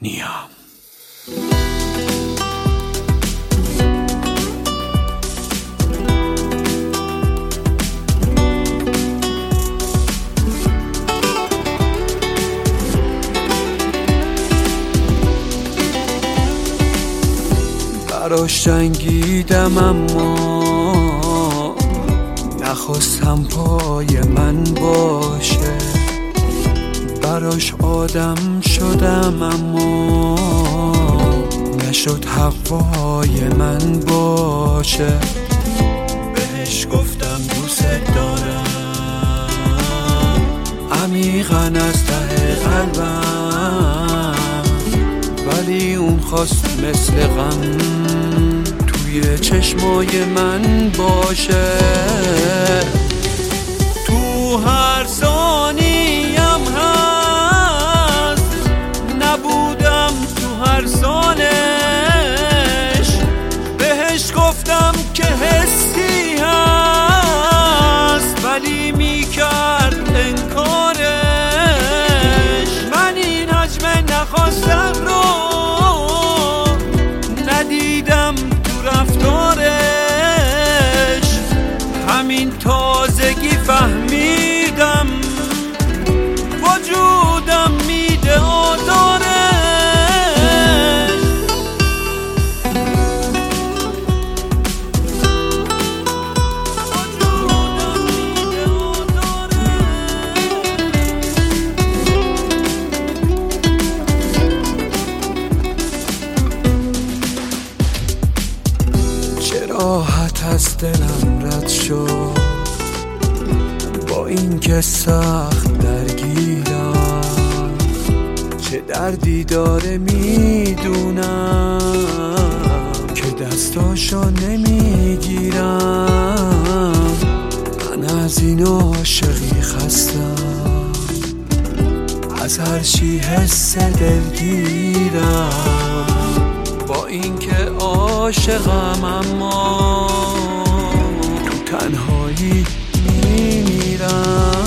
نیام. براش جنگیدم اما نخواستم پای من باشه، براش آدم شدم اما نشد هوای من باشه. بهش گفتم دوست دارم عمیقاً از ته قلبم، ولی اون خواست مثل غم توی چشمای من باشه. تو هر ثانیم هست نبودم تو هر سانش، بهش گفتم که حسی هست ولی میکرد انکارش. من این حجم نخواستم رو ندیدم تو رفتارش، همین تازگی فهمیدم وجودم میده آزارش. چه راحت از دلم رد شد با این که سخت درگیرم، چه دردی داره میدونم که دستاشو نمیگیرم. من از این عاشقی خستم، از هر چی حس دلگیرم، با این که عاشقم اما تو تنهایی میمیرم.